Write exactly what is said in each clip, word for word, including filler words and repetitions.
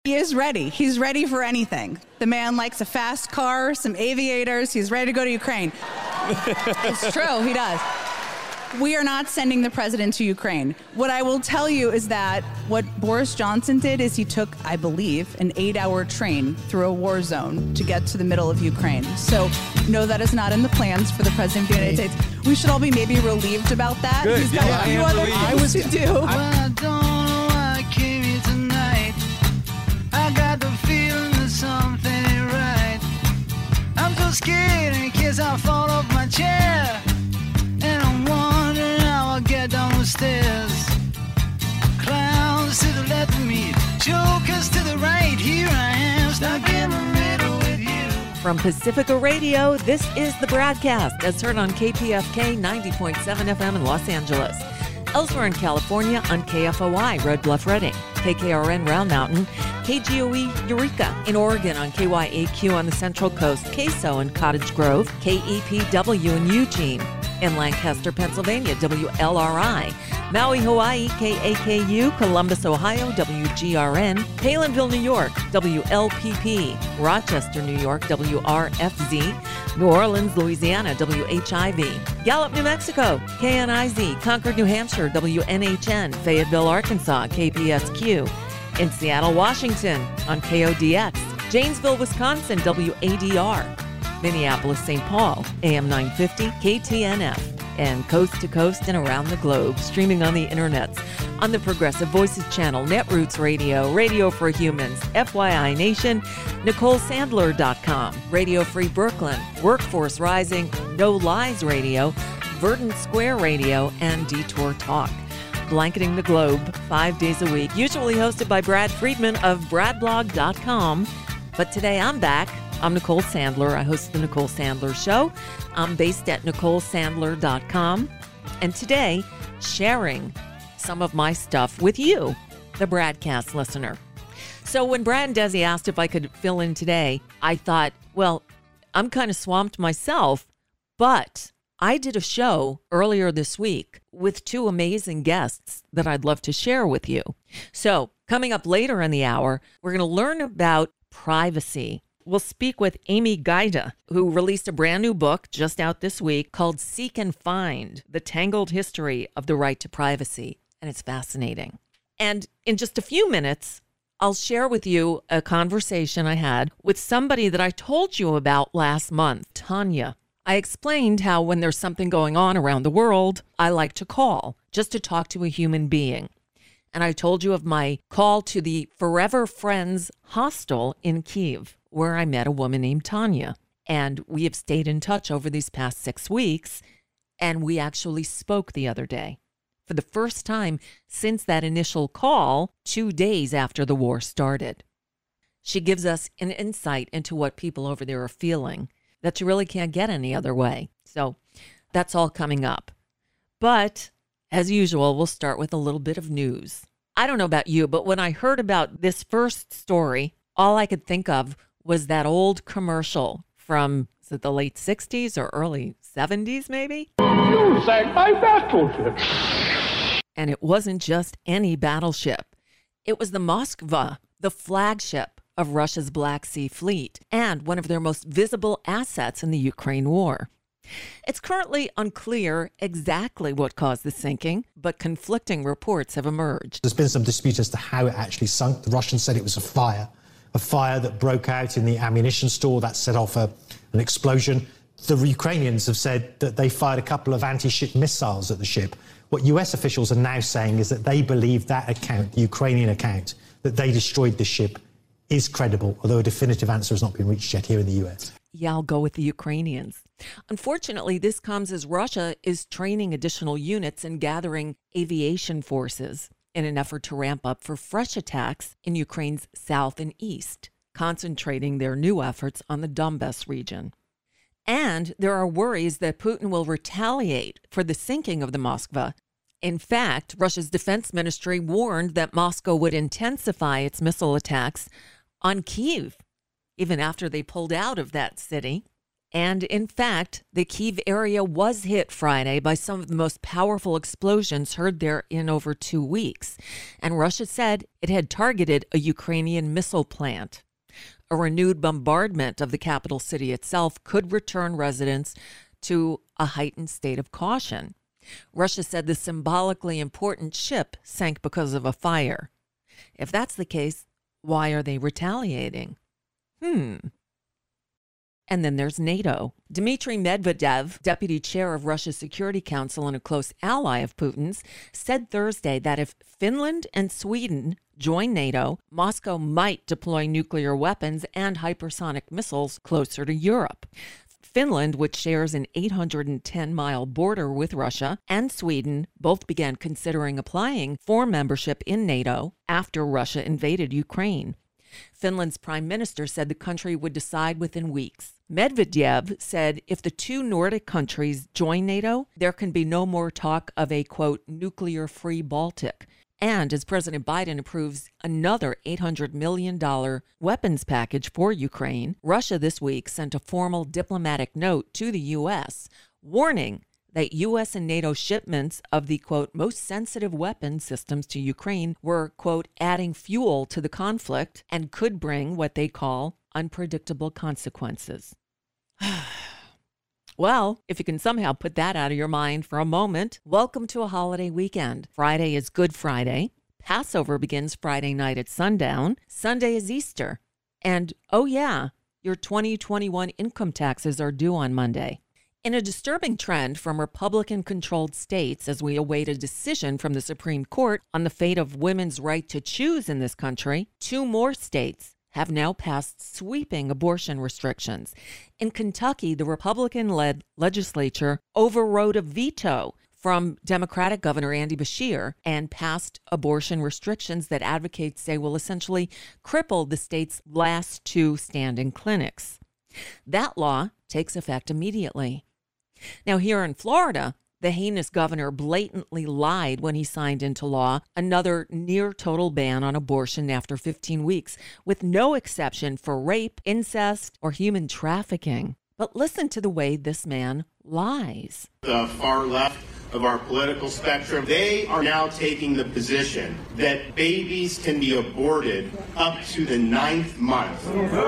He is ready. He's ready for anything. The man likes a fast car, some aviators. He's ready to go to Ukraine. It's true, he does. We are not sending the president to Ukraine. What I will tell you is that what Boris Johnson did is he took, I believe, an eight-hour train through a war zone to get to the middle of Ukraine. So, no, that is not in the plans for the president of the United States. We should all be maybe relieved about that. Good. He's got Yeah, a few I other relieved. things I was, to do. I, Well, I don't know why I came here tonight. I got the feeling that something ain't right. I'm so scared in case I fall off my chair. And I'm wondering how I'll get down the stairs. Clowns to the left of me, jokers to the right. Here I am, stuck in the middle with you. From Pacifica Radio, this is the broadcast as heard on K P F K ninety point seven F M in Los Angeles. Elsewhere in California on K F O I, Red Bluff, Redding, K K R N, Round Mountain, K G O E, Eureka. In Oregon on K Y A Q on the Central Coast, K S O in Cottage Grove, K E P W in Eugene. In Lancaster, Pennsylvania, W L R I. Maui, Hawaii, K A K U. Columbus, Ohio, W G R N. Palinville, New York, W L P P. Rochester, New York, W R F Z. New Orleans, Louisiana, W H I V. Gallup, New Mexico, K N I Z. Concord, New Hampshire, W N H N. Fayetteville, Arkansas, K P S Q. In Seattle, Washington, on K O D X. Janesville, Wisconsin, W A D R. Minneapolis, Saint Paul, A M nine fifty, K T N F, and coast to coast and around the globe, streaming on the internets, on the Progressive Voices channel, Netroots Radio, Radio for Humans, F Y I Nation, Nicole Sandler dot com, Radio Free Brooklyn, Workforce Rising, No Lies Radio, Verdant Square Radio, and Detour Talk. Blanketing the globe five days a week, usually hosted by Brad Friedman of brad blog dot com. But today I'm back. I'm Nicole Sandler. I host the Nicole Sandler Show. I'm based at Nicole Sandler dot com. And today, sharing some of my stuff with you, the Bradcast listener. So when Brad and Desi asked if I could fill in today, I thought, well, I'm kind of swamped myself, but I did a show earlier this week with two amazing guests that I'd love to share with you. So coming up later in the hour, we're going to learn about privacy. We'll speak with Amy Gaida, who released a brand new book just out this week called Seek and Find, The Tangled History of the Right to Privacy. And it's fascinating. And in just a few minutes, I'll share with you a conversation I had with somebody that I told you about last month, Tanya. I explained how when there's something going on around the world, I like to call just to talk to a human being. And I told you of my call to the Forever Friends hostel in Kyiv, where I met a woman named Tanya. And we have stayed in touch over these past six weeks, and we actually spoke the other day. For the first time since that initial call, two days after the war started. She gives us an insight into what people over there are feeling that you really can't get any other way. So that's all coming up. But as usual, we'll start with a little bit of news. I don't know about you, but when I heard about this first story, all I could think of was that old commercial from, is it the late sixties or early seventies, maybe? You sank my battleship. And it wasn't just any battleship. It was the Moskva, the flagship of Russia's Black Sea Fleet and one of their most visible assets in the Ukraine war. It's currently unclear exactly what caused the sinking, but conflicting reports have emerged. There's been some dispute as to how it actually sunk. The Russians said it was a fire, a fire that broke out in the ammunition store that set off a, an explosion. The Ukrainians have said that they fired a couple of anti-ship missiles at the ship. What U S officials are now saying is that they believe that account, the Ukrainian account, that they destroyed the ship is credible, although a definitive answer has not been reached yet here in the U S. Yeah, I'll go with the Ukrainians. Unfortunately, this comes as Russia is training additional units and gathering aviation forces in an effort to ramp up for fresh attacks in Ukraine's south and east, concentrating their new efforts on the Donbas region. And there are worries that Putin will retaliate for the sinking of the Moskva. In fact, Russia's defense ministry warned that Moscow would intensify its missile attacks on Kyiv, even after they pulled out of that city. And in fact, the Kyiv area was hit Friday by some of the most powerful explosions heard there in over two weeks. And Russia said it had targeted a Ukrainian missile plant. A renewed bombardment of the capital city itself could return residents to a heightened state of caution. Russia said the symbolically important ship sank because of a fire. If that's the case, why are they retaliating? Hmm. And then there's NATO. Dmitry Medvedev, deputy chair of Russia's Security Council and a close ally of Putin's, said Thursday that if Finland and Sweden join NATO, Moscow might deploy nuclear weapons and hypersonic missiles closer to Europe. Finland, which shares an eight hundred ten mile border with Russia, and Sweden both began considering applying for membership in NATO after Russia invaded Ukraine. Finland's prime minister said the country would decide within weeks. Medvedev said if the two Nordic countries join NATO, there can be no more talk of a, quote, nuclear-free Baltic. And as President Biden approves another eight hundred million dollars weapons package for Ukraine, Russia this week sent a formal diplomatic note to the U S warning that U S and NATO shipments of the, quote, most sensitive weapon systems to Ukraine were, quote, adding fuel to the conflict and could bring what they call unpredictable consequences. Well, if you can somehow put that out of your mind for a moment, welcome to a holiday weekend. Friday is Good Friday. Passover begins Friday night at sundown. Sunday is Easter. And, oh yeah, your twenty twenty-one income taxes are due on Monday. In a disturbing trend from Republican-controlled states as we await a decision from the Supreme Court on the fate of women's right to choose in this country, two more states have now passed sweeping abortion restrictions. In Kentucky, the Republican-led legislature overrode a veto from Democratic Governor Andy Beshear and passed abortion restrictions that advocates say will essentially cripple the state's last two standing clinics. That law takes effect immediately. Now, here in Florida, the heinous governor blatantly lied when he signed into law another near-total ban on abortion after fifteen weeks, with no exception for rape, incest, or human trafficking. But listen to the way this man lies. The far left of our political spectrum, they are now taking the position that babies can be aborted up to the ninth month.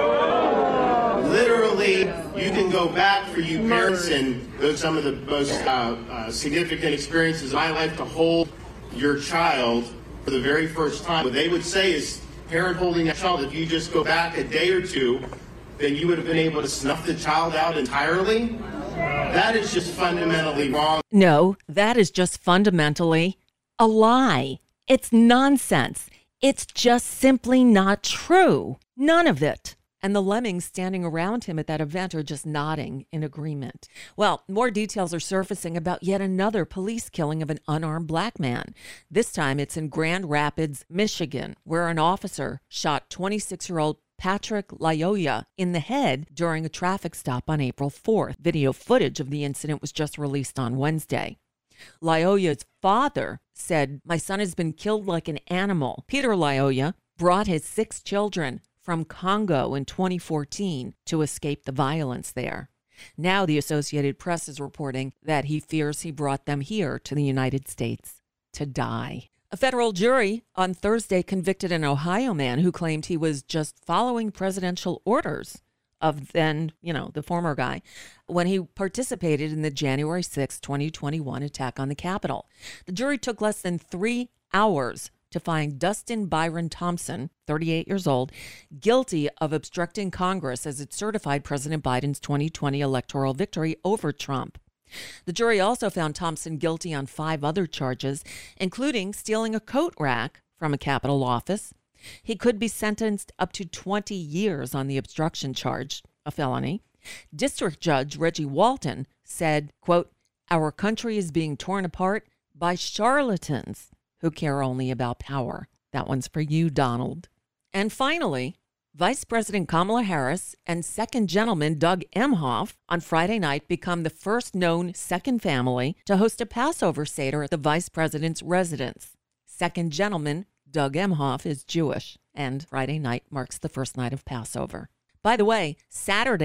Literally, you can go back for you parents, and those some of the most uh, uh, significant experiences of my life, to hold your child for the very first time. What they would say is, parent holding a child, if you just go back a day or two, then you would have been able to snuff the child out entirely. That is just fundamentally wrong. No, that is just fundamentally a lie. It's nonsense. It's just simply not true. None of it. And the lemmings standing around him at that event are just nodding in agreement. Well, more details are surfacing about yet another police killing of an unarmed black man. This time it's in Grand Rapids, Michigan, where an officer shot twenty-six-year-old Patrick Lyoya in the head during a traffic stop on April fourth. Video footage of the incident was just released on Wednesday. Lyoya's father said, "My son has been killed like an animal." Peter Lyoya brought his six children from Congo in twenty fourteen to escape the violence there. Now the Associated Press is reporting that he fears he brought them here to the United States to die. A federal jury on Thursday convicted an Ohio man who claimed he was just following presidential orders of then, you know, the former guy, when he participated in the January sixth, twenty twenty-one attack on the Capitol. The jury took less than three hours to find Dustin Byron Thompson, thirty-eight years old, guilty of obstructing Congress as it certified President Biden's twenty twenty electoral victory over Trump. The jury also found Thompson guilty on five other charges, including stealing a coat rack from a Capitol office. He could be sentenced up to twenty years on the obstruction charge, a felony. District Judge Reggie Walton said, quote, "Our country is being torn apart by charlatans who care only about power." That one's for you, Donald. And finally, Vice President Kamala Harris and second gentleman Doug Emhoff on Friday night become the first known second family to host a Passover Seder at the vice president's residence. Second gentleman Doug Emhoff is Jewish, and Friday night marks the first night of Passover. By the way, Saturday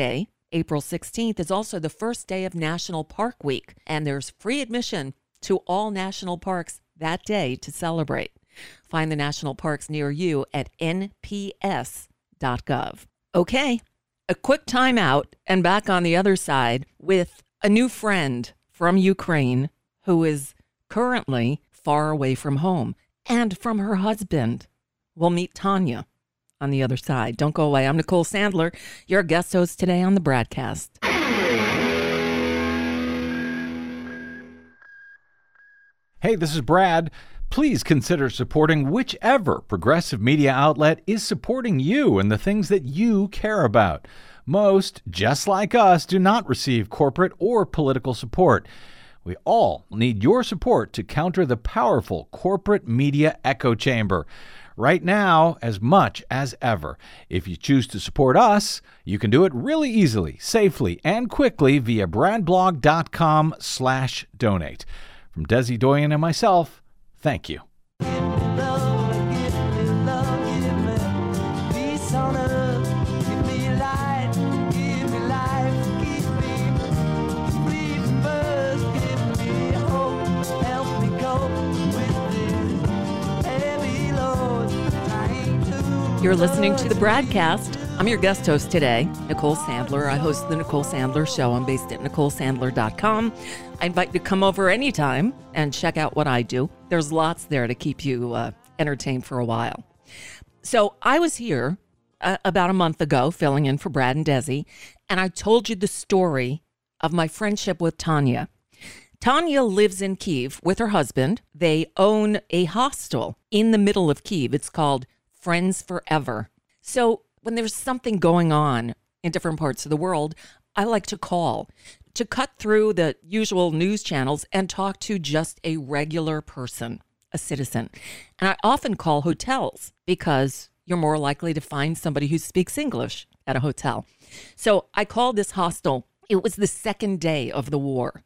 April sixteenth is also the first day of National Park Week, and there's free admission to all national parks that day to celebrate. Find the national parks near you at N P S dot gov. Okay, a quick timeout and back on the other side with a new friend from Ukraine who is currently far away from home and from her husband. We'll meet Tanya on the other side. Don't go away. I'm Nicole Sandler, your guest host today on the Bradcast. Hey, this is Brad. Please consider supporting whichever progressive media outlet is supporting you and the things that you care about. Most, just like us, do not receive corporate or political support. We all need your support to counter the powerful corporate media echo chamber. Right now, as much as ever. If you choose to support us, you can do it really easily, safely, and quickly via bradblog.com slash donate. From Desi Doyen and myself, thank you. You're listening to the Bradcast. I'm your guest host today, Nicole Sandler. I host the Nicole Sandler Show. I'm based at nicole sandler dot com. I invite you to come over anytime and check out what I do. There's lots there to keep you uh, entertained for a while. So I was here uh, about a month ago filling in for Brad and Desi, and I told you the story of my friendship with Tanya. Tanya lives in Kyiv with her husband. They own a hostel in the middle of Kyiv. It's called Friends Forever. So when there's something going on in different parts of the world, I like to call to cut through the usual news channels and talk to just a regular person, a citizen. And I often call hotels because you're more likely to find somebody who speaks English at a hotel. So I called this hostel. It was the second day of the war.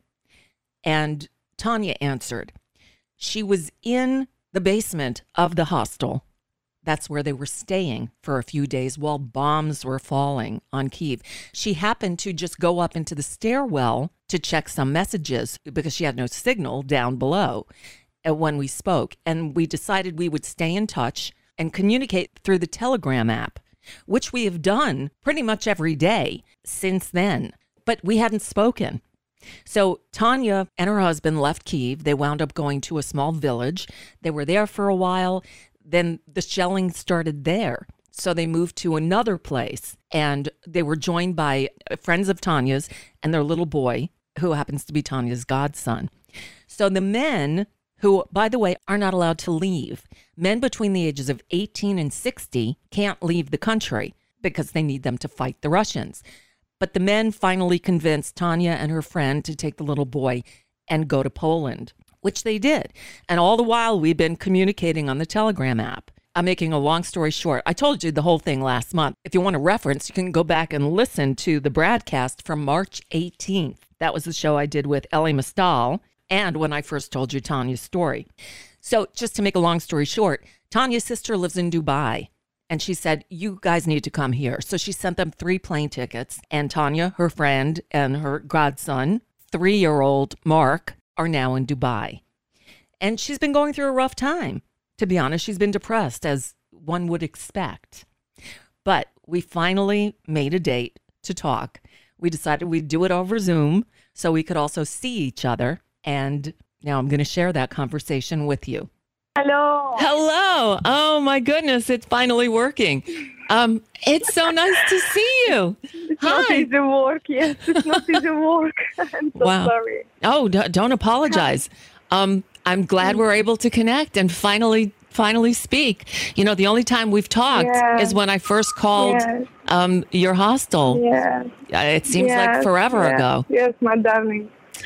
And Tanya answered. She was in the basement of the hostel. That's where they were staying for a few days while bombs were falling on Kyiv. She happened to just go up into the stairwell to check some messages because she had no signal down below when we spoke. And we decided we would stay in touch and communicate through the Telegram app, which we have done pretty much every day since then. But we hadn't spoken. So Tanya and her husband left Kyiv. They wound up going to a small village. They were there for a while. Then the shelling started there. So they moved to another place and they were joined by friends of Tanya's and their little boy, who happens to be Tanya's godson. So the men, who, by the way, are not allowed to leave, men between the ages of eighteen and sixty can't leave the country because they need them to fight the Russians. But the men finally convinced Tanya and her friend to take the little boy and go to Poland, which they did. And all the while, we've been communicating on the Telegram app. I'm making a long story short. I told you the whole thing last month. If you want a reference, you can go back and listen to the Bradcast from March eighteenth. That was the show I did with Ellie Mastal and when I first told you Tanya's story. So just to make a long story short, Tanya's sister lives in Dubai. And she said, you guys need to come here. So she sent them three plane tickets. And Tanya, her friend, and her godson, three-year-old Mark, are now in Dubai. And she's been going through a rough time. To be honest, she's been depressed, as one would expect. But we finally made a date to talk. We decided we'd do it over Zoom so we could also see each other. And now I'm going to share that conversation with you. Hello. Hello. Oh, my goodness. It's finally working. Um, it's so nice to see you. It's Hi. not easy work. Yes, it's not easy work. I'm so Wow. sorry. Oh, d- don't apologize. Um, I'm glad we're able to connect and finally, finally speak. You know, the only time we've talked Yes. is when I first called Yes. um, your hostel. Yes. Uh, It seems like Yes, forever yes, ago. Yes, my darling.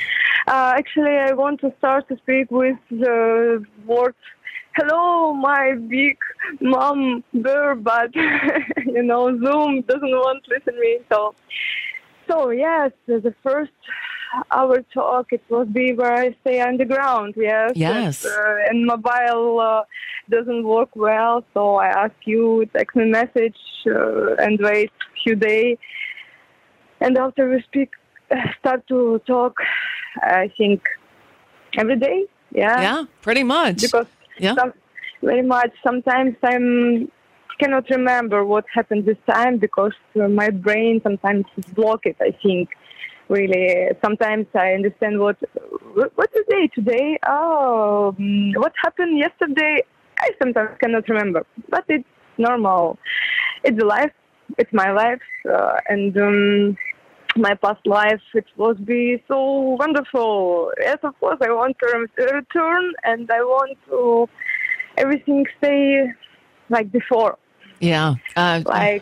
Uh, actually, I want to start to speak with the words, hello, my big mom bear, but, you know, Zoom doesn't want to listen to me. So, so yes, the first our talk, it will be where I stay underground, yes. Yes. And, uh, and mobile uh, doesn't work well, so I ask you, text me message uh, and wait a few days. And after we speak, uh, start to talk, I think every day. Yeah. Yeah, pretty much. Because yeah. some, very much. Sometimes I'm cannot remember what happened this time because uh, my brain sometimes is blocked. I think really. Sometimes I understand what what today today. Oh, um, what happened yesterday? I sometimes cannot remember, but it's normal. It's life. It's my life, uh, and. Um, my past life, it was be so wonderful. Yes, of course, I want to return and I want to everything stay like before. Yeah. Uh, like,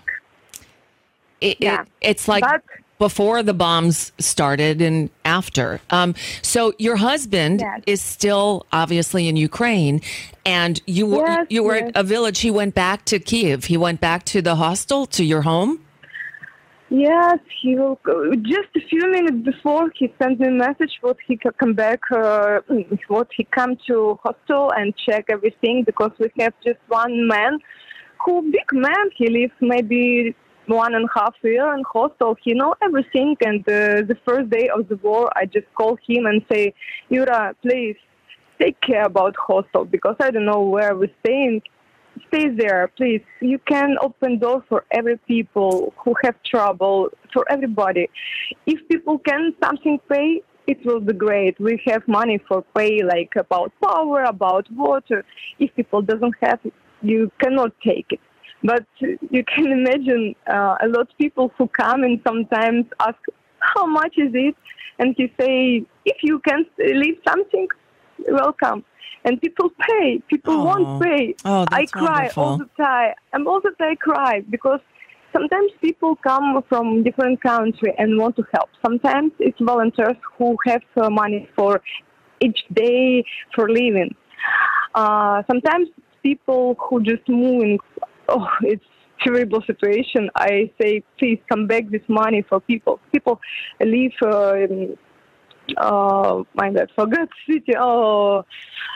it, yeah. It, it's like but, before the bombs started and after. Um, so your husband yes. is still obviously in Ukraine, and you were, yes, you were yes. at a village. He went back to Kiev. He went back to the hostel, to your home? Yes, he will. Go. Just a few minutes before, he sent me a message. What he can come back, uh, what he come to hostel and check everything because we have just one man, who big man. He lives maybe one and a half year in hostel. He know everything. And uh, the first day of the war, I just call him and say, Yura, please take care about hostel because I don't know where we're staying. Stay there, please. You can open doors for every people who have trouble, for everybody. If people can something pay, it will be great. We have money for pay, like about power, about water. If people doesn't have it, you cannot take it. But you can imagine uh, a lot of people who come and sometimes ask, how much is it? And he say, if you can leave something, welcome. And people pay. People oh. won't pay. Oh, I cry wonderful. all the time. And all the time I cry because sometimes people come from different country and want to help. Sometimes it's volunteers who have uh, money for each day for living. Uh, sometimes people who just moving. Oh, it's terrible situation. I say, please come back this money for people. People live. Uh, in, uh, my bad, forgot city. Oh.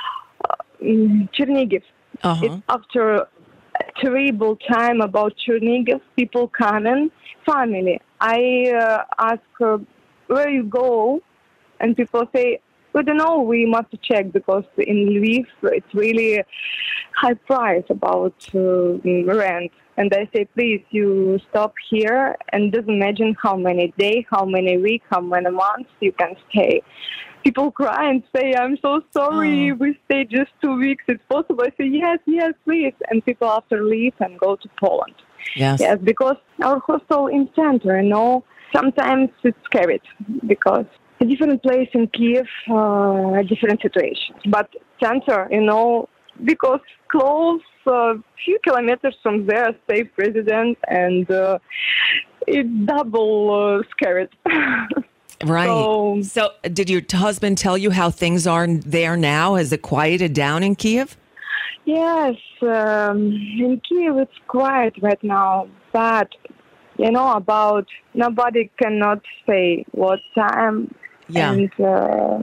Chernigiv. Uh-huh. It's after a terrible time about Chernigiv, people come in, family. I uh, ask uh, where you go, and people say, we don't know, we must check because in Lviv it's really high price about uh, rent. And I say, please, you stop here and just imagine how many days, how many weeks, how many months you can stay. People cry and say, I'm so sorry, oh. we stay just two weeks, it's possible. I say, yes, yes, please. And people after leave and go to Poland. Yes. Yes, because our hostel in center, you know, sometimes it's scary because a different place in Kiev, uh, a different situation. But center, you know, because close, a uh, few kilometers from there, stay president, and uh, it's double uh, scared. Right. So, so, did your husband tell you how things are there now? Has it quieted down in Kiev? Yes, um, in Kiev it's quiet right now, but you know about nobody cannot say what time. Yeah. And uh,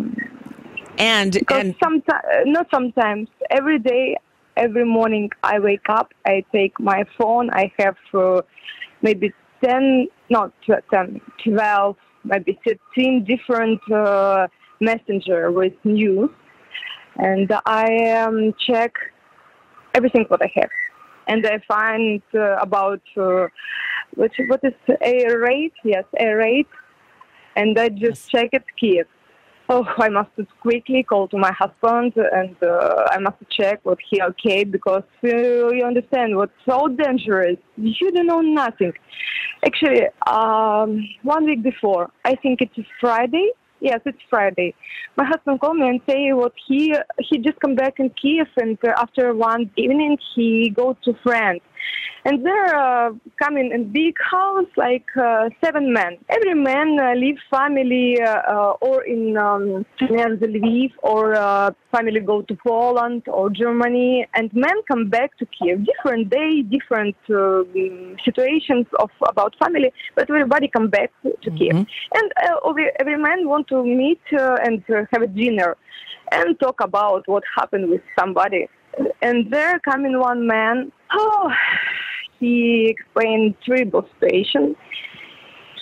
and because and sometimes, not sometimes, every day, every morning I wake up, I take my phone. I have uh, maybe ten, not ten, twelve. Maybe thirteen different uh, messenger with news, and I um, check everything what I have, and I find uh, about uh, what what is air raid? Yes, air raid, and I just check it Kiev. Oh, I must quickly call to my husband, and uh, I must check what he okay because uh, you understand what's so dangerous. You don't know nothing. Actually, um, one week before, I think it's Friday. Yes, it's Friday. My husband called me and say what he he just come back in Kiev, and uh, after one evening he go to France. And they're uh, coming in big house, like uh, seven men. Every man uh, leave family uh, uh, or in um, near the Lviv, or uh, family go to Poland or Germany. And men come back to Kiev. Different day, different uh, situations of about family, but everybody come back to, to mm-hmm. Kiev. And uh, every, every man want to meet uh, and uh, have a dinner and talk about what happened with somebody. And there coming one man. Oh. He explained terrible situation.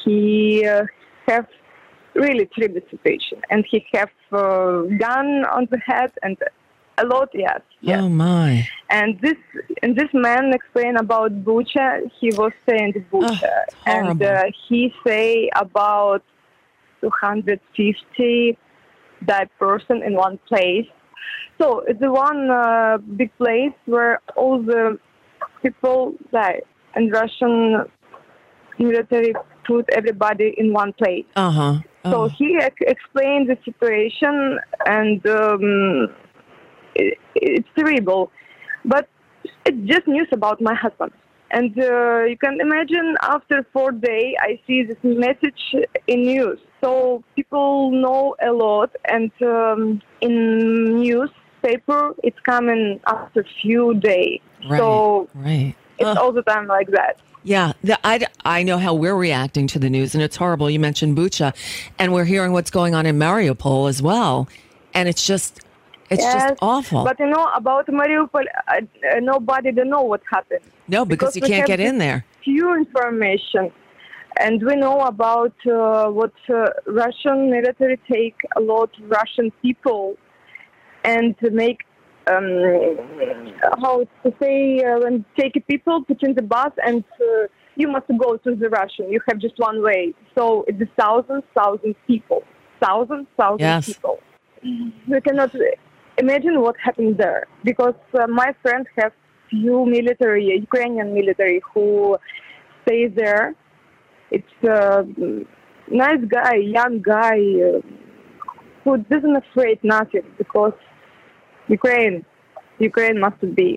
he uh, have really terrible situation, and he have uh, gun on the head and a lot, yes, yes. Oh my! And this and this man explained about Bucha. He was saying Bucha, Oh, and horrible. uh, he say about two hundred fifty died person in one place. So it's the one uh, big place where all the people die, and Russian military put everybody in one place. Uh huh. So he ex- explained the situation, and um, it, it's terrible. But it's just news about my husband. And uh, you can imagine after four days, I see this message in news. So people know a lot, and um, in newspaper, it's coming after few days. Right. So right. it's Ugh. all the time like that. Yeah, the, I, I know how we're reacting to the news, and it's horrible. You mentioned Bucha, and we're hearing what's going on in Mariupol as well, and it's just, it's Yes, just awful. But you know about Mariupol, uh, uh, nobody don't know what happened. no, because, you we can't have get in just there. Few information, and we know about uh, what uh, Russian military take a lot of Russian people and to make. Um, how to say, uh, when take people, put in the bus, and uh, you must go to the Russian. You have just one way. So it's thousands, thousands people. Thousands, thousands Yes. people. We cannot imagine what happened there. Because uh, my friends have few military, Ukrainian military, who stay there. It's a nice guy, young guy, uh, who doesn't afraid nothing, because Ukraine, Ukraine must be.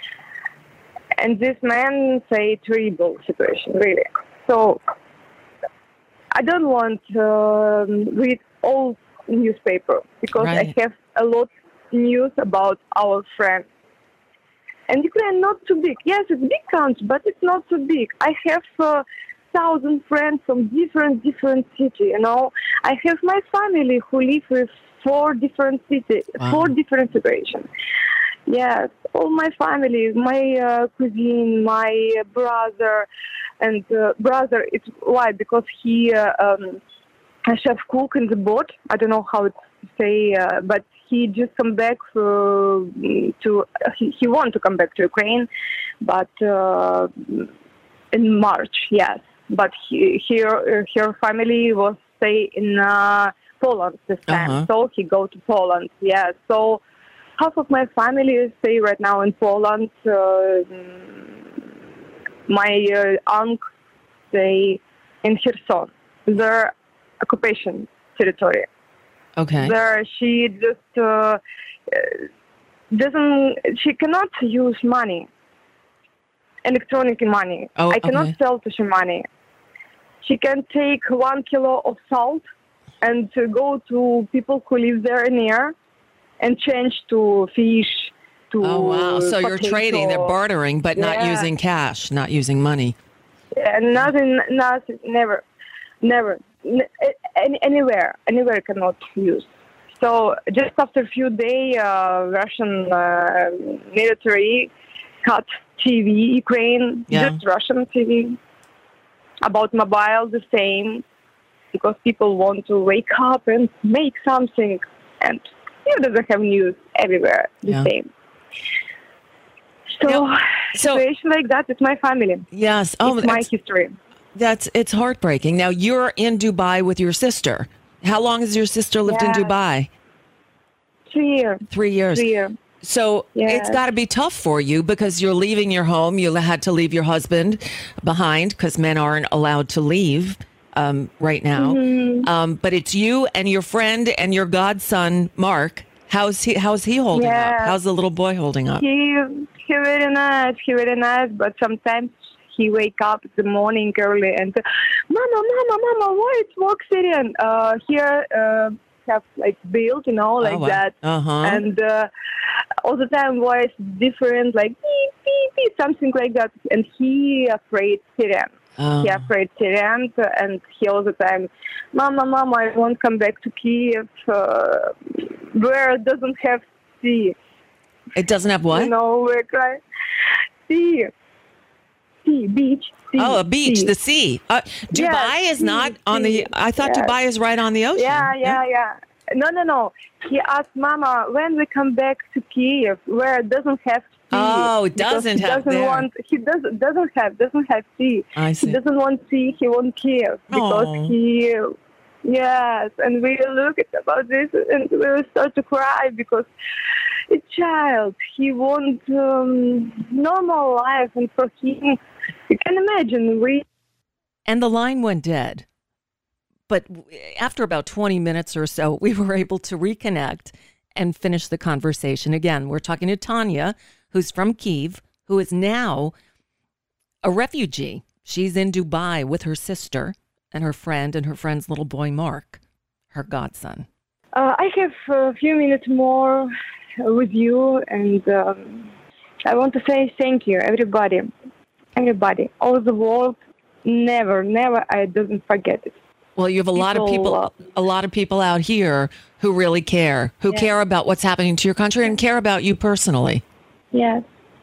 And this man say terrible situation, really. So I don't want to um, read all newspaper, because Right. I have a lot news about our friends. And Ukraine not too big. Yes, it's a big country, but it's not too big. I have uh, thousand friends from different different cities. You know, I have my family who live with four different cities, Wow. four different situations. Yes, all my family, my uh, cousin, my uh, brother, and uh, brother. It's why? Because he uh, um, a chef cook in the boat. I don't know how to say, uh, but he just come back uh, to. He, he want to come back to Ukraine, but uh, in March, yes. But he, her her family was stay in uh, Poland this time, Uh-huh. so he go to Poland. Yeah, so half of my family stay right now in Poland. Uh, my uh, aunt stay in Kherson, their occupation territory. Okay. There, she just uh, doesn't. She cannot use money, electronic money. Oh, I cannot okay. sell to she money. She can take one kilo of salt and to go to people who live there near and change to fish. To Oh wow! So you're potato. trading, they're bartering, but not Yeah. using cash, not using money. And nothing, nothing, never, never, n- any, anywhere, anywhere cannot use. So just after a few days, uh, Russian uh, military cut T V, Ukraine, Yeah. just Russian T V. About mobile, the same, because people want to wake up and make something, and you doesn't have news everywhere, the Yeah. same. So, Now, so- situation like that is my family. Yes. Oh, It's my that's, history. that's it's heartbreaking. Now you're in Dubai with your sister. How long has your sister lived in Yes. Dubai? Three years. Three years. Three years. So Yes. it's got to be tough for you because you're leaving your home. You had to leave your husband behind because men aren't allowed to leave um, right now. Mm-hmm. Um, but it's you and your friend and your godson, Mark. How's he? How's he holding up? Yeah. How's the little boy holding up? He he very nice. He very nice. But sometimes he wake up in the morning early and, Mama, Mama, Mama, why it smoke siren? Uh, here uh, have like built, you know, like Oh, wow. that. Uh-huh. And uh, all the time voice different, like beep beep beep, something like that. And he afraid siren. Oh. He afraid Syrians, and he all the time, Mama, Mama, I won't come back to Kiev, uh, where it doesn't have sea. It doesn't have what? You know, we're crying. Sea. Sea, beach, sea. sea. Oh, a beach, sea. the sea. Uh, Dubai Yes, is not sea, on the. sea. I thought Yes. Dubai is right on the ocean. Yeah, yeah, yeah. No, no, no. He asked Mama when we come back to Kiev, where it doesn't have sea. Oh, it because doesn't he have doesn't there. want. He doesn't doesn't have doesn't have sea. I see. He doesn't want sea. He wants Kiev because Oh. he. Yes, and we look at about this and we will start to cry because a child, he wants um, normal life, and for him, you can imagine we. And the line went dead. But after about twenty minutes or so, we were able to reconnect and finish the conversation. Again, we're talking to Tanya, who's from Kyiv, who is now a refugee. She's in Dubai with her sister and her friend and her friend's little boy, Mark, her godson. Uh, I have a few minutes more with you, and um, I want to say thank you, everybody, everybody, all the world. Never, never, I doesn't forget it. Well, you have a lot of People, people, a lot of people out here who really care, who Yeah. care about what's happening to your country and care about you personally. Yes,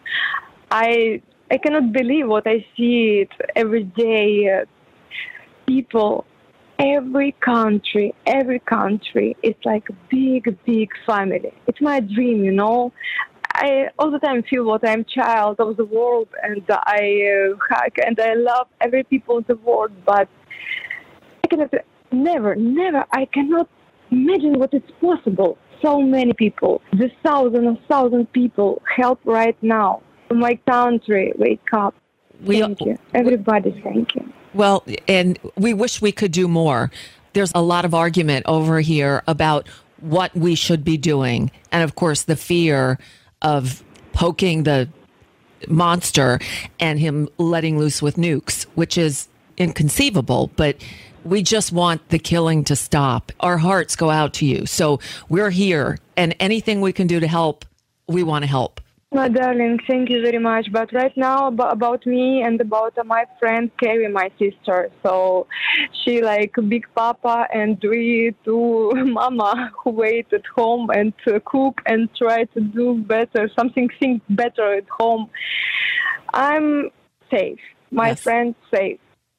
I I cannot believe what I see it every day. Uh, people, every country, every country, it's like a big, big family. It's my dream, you know. I all the time feel what I'm child of the world, and I uh, hug and I love every people in the world. But I cannot, never, never, I cannot imagine what is possible. So many people, the thousand and thousand people help right now. My country, wake up. We- Thank you. Everybody, thank you. Well, and we wish we could do more. There's a lot of argument over here about what we should be doing. And of course, the fear of poking the monster and him letting loose with nukes, which is inconceivable. But we just want the killing to stop. Our hearts go out to you. So we're here, and anything we can do to help, we want to help. My darling, thank you very much. But right now, about, about me and about uh, my friend Carrie, my sister. So she like big papa, and we two mama who wait at home and uh, cook and try to do better, something think better at home. I'm safe. My Yes. friend safe.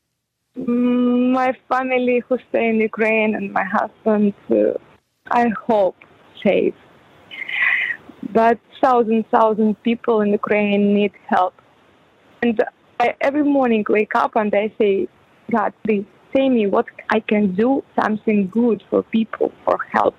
Mm, My family who stay in Ukraine and my husband, uh, I hope safe. But thousand, thousand people in Ukraine need help. And I every morning wake up and I say, God, please say me what I can do, something good for people, for help.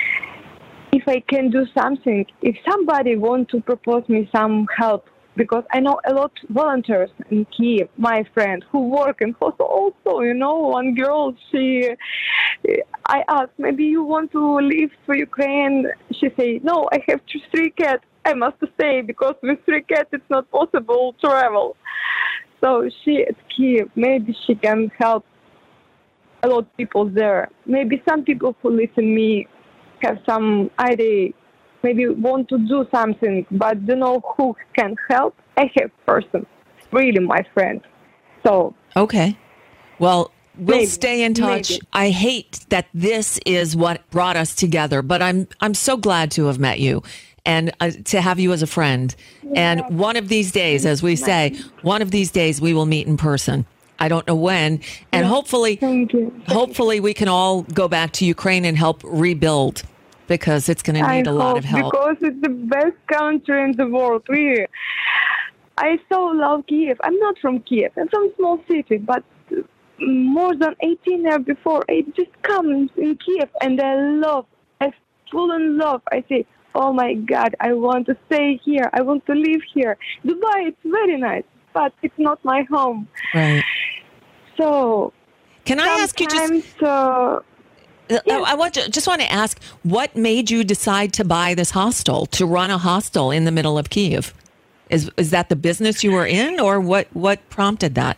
If I can do something, if somebody want to propose me some help, because I know a lot of volunteers in Kyiv, my friend, who work in hospital also, you know, one girl, she, I asked, maybe you want to leave for Ukraine? She say, no, I have two, three cats. I must stay because with three cats it's not possible to travel. So she at Kyiv, maybe she can help a lot of people there. Maybe some people who listen me have some idea, maybe want to do something, but don't know who can help. I have person, really my friend. So Okay. Well, we'll Maybe. stay in touch. Maybe. I hate that this is what brought us together, but I'm I'm so glad to have met you and uh, to have you as a friend. And one of these days, as we say, one of these days we will meet in person. I don't know when, and hopefully, thank you. hopefully we can all go back to Ukraine and help rebuild, because it's going to need I a lot hope, of help. because it's the best country in the world. Really, I so love Kiev. I'm not from Kiev. I'm from a small city, but more than eighteen years before, I just come in Kiev, and I love. I fall in love. I say, oh my God, I want to stay here. I want to live here. Dubai, it's very nice, but it's not my home. Right. So Can I ask you just? sometimes, uh, Uh, I want to, just want to ask, what made you decide to buy this hostel, to run a hostel in the middle of Kyiv? Is is that the business you were in, or what? What prompted that?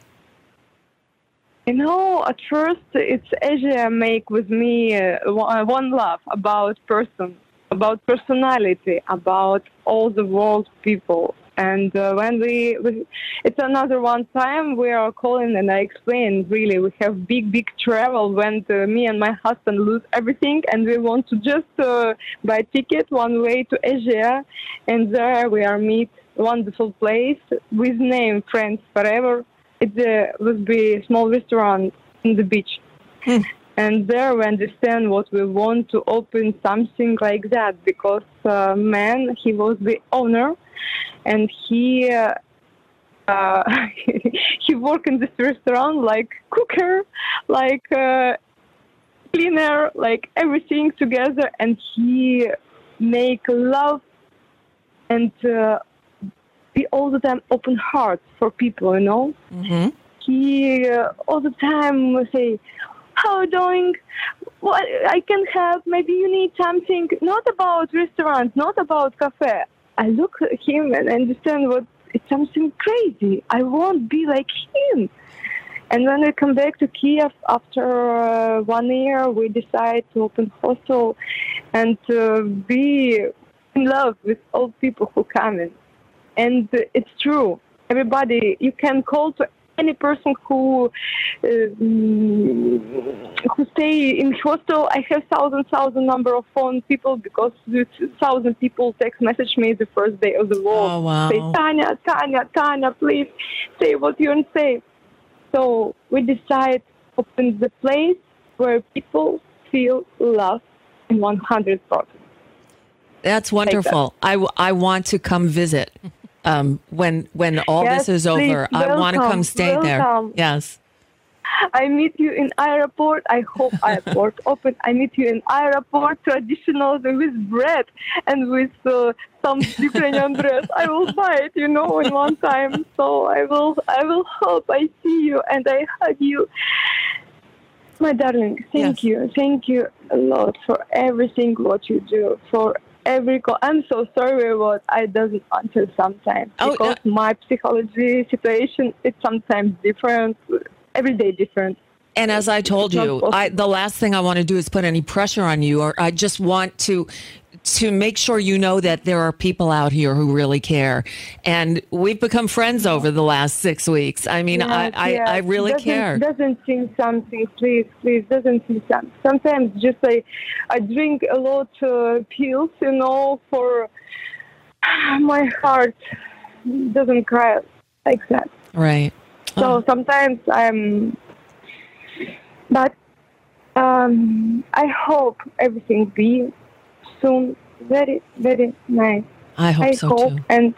You know, at first it's Asia make with me uh, one one love about person, about personality, about all the world people. And uh, when we, we, it's another one time we are calling and I explain really we have big, big travel when the, me and my husband lose everything and we want to just uh, buy ticket one way to Asia, and there we are meet wonderful place with name Friends Forever. it uh, would be a small restaurant on the beach. Hmm. And there we understand what we want to open something like that, because uh, man, he was the owner, and he uh, uh, he worked in this restaurant like cooker, like uh, cleaner, like everything together, and he make love and uh, be all the time open heart for people, you know. Mm-hmm. He uh, all the time will say, how are you doing? What I can help? Maybe you need something. Not about restaurants, not about cafe. I look at him and understand what it's something crazy. I won't be like him. And when we come back to Kiev after uh, one year, we decide to open hostel and uh, be in love with all people who come in. And uh, it's true. Everybody, you can call to any person who uh, who stay in hostel. I have thousand thousand number of phone people, because this thousand people text message me the first day of the war. Oh, wow. Say, Tanya, Tanya, Tanya, please say what you want to say. So we decide to open the place where people feel love in one hundred percent. That's wonderful. I, w- I want to come visit. Um, when when all Yes, this is please, over, I want to welcome, come stay welcome. there. Yes. I meet you in airport. I hope airport open. I meet you in airport, traditional with bread and with uh, some Ukrainian dress. I will buy it, you know, in one time. So I will, I will hope I see you and I hug you. My darling, thank Yes. you. Thank you a lot for everything what you do, for every call. I'm so sorry what I doesn't answer sometimes, Oh, because my psychology situation is sometimes different, every day different. And as I told It's not you, possible. I, the last thing I want to do is put any pressure on you, or I just want to to make sure you know that there are people out here who really care. And we've become friends over the last six weeks. I mean, I, Yes, I, yes. I really doesn't, care. Doesn't think something, please, please. Doesn't think something. Sometimes just I, I drink a lot uh, pills, you know, for my heart doesn't cry like that. Right. So Oh, sometimes I'm, but um, I hope everything be soon very, very nice. I hope I so hope, too. and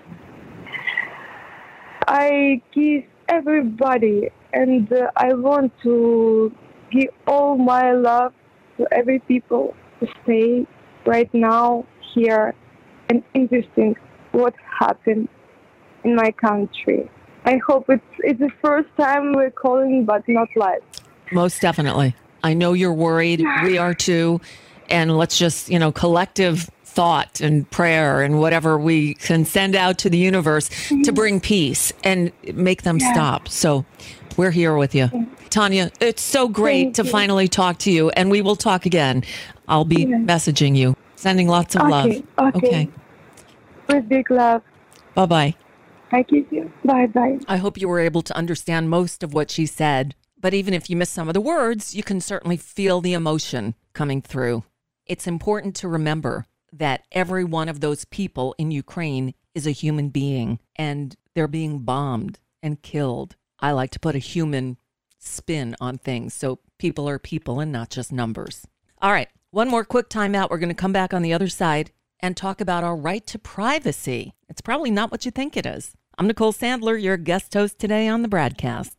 I kiss everybody, and uh, I want to give all my love to every people who stay right now here and interesting what happened in my country. I hope it's it's the first time we're calling, but not live. Most definitely. I know you're worried. We are too. And let's just, you know, collective thought and prayer and whatever we can send out to the universe to bring peace and make them stop. So we're here with you. Tanya, it's so great Thank to you. finally talk to you, and we will talk again. I'll be Yeah. messaging you, sending lots of love. Okay, okay. Okay. With big love. Bye-bye. I kiss you. Bye bye. I hope you were able to understand most of what she said. But even if you miss some of the words, you can certainly feel the emotion coming through. It's important to remember that every one of those people in Ukraine is a human being, and they're being bombed and killed. I like to put a human spin on things, so people are people and not just numbers. All right, one more quick timeout. We're going to come back on the other side and talk about our right to privacy. It's probably not what you think it is. I'm Nicole Sandler, your guest host today on the Bradcast.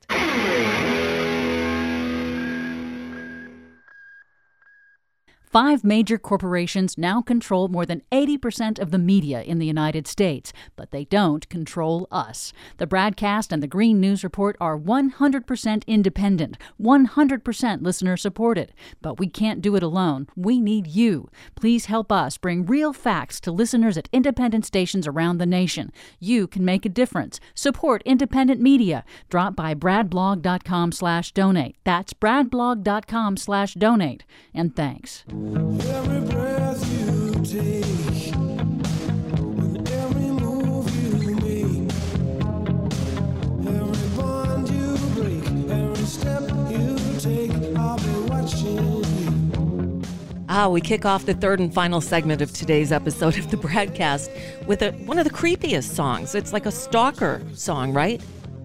Five major corporations now control more than eighty percent of the media in the United States, but they don't control us. The Bradcast and the Green News Report are one hundred percent independent, one hundred percent listener supported. But we can't do it alone. We need you. Please help us bring real facts to listeners at independent stations around the nation. You can make a difference. Support independent media. Drop by bradblog.com slash donate. That's bradblog.com slash donate. And thanks. Every breath you take, and every move you make, every bond you break, every step you take, I'll be watching you. Ah, we kick off the third and final segment of today's episode of the Bradcast with a, one of the creepiest songs. It's like a stalker song, right?